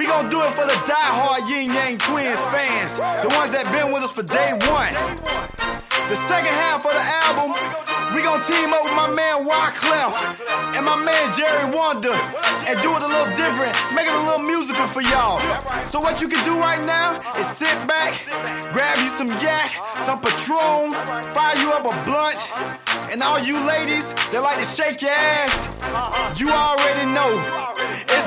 gon' do it for the die-hard Yin Yang Twins fans, the ones that been with us for day one. The second half of the album, we gon' team up with my man Wyclef and my man Jerry Wonder and do it a little different, make it a little musical for y'all. So what you can do right now is sit back, grab you some yak, some Patron, fire you up a blunt, and all you ladies that like to shake your ass, you already know it's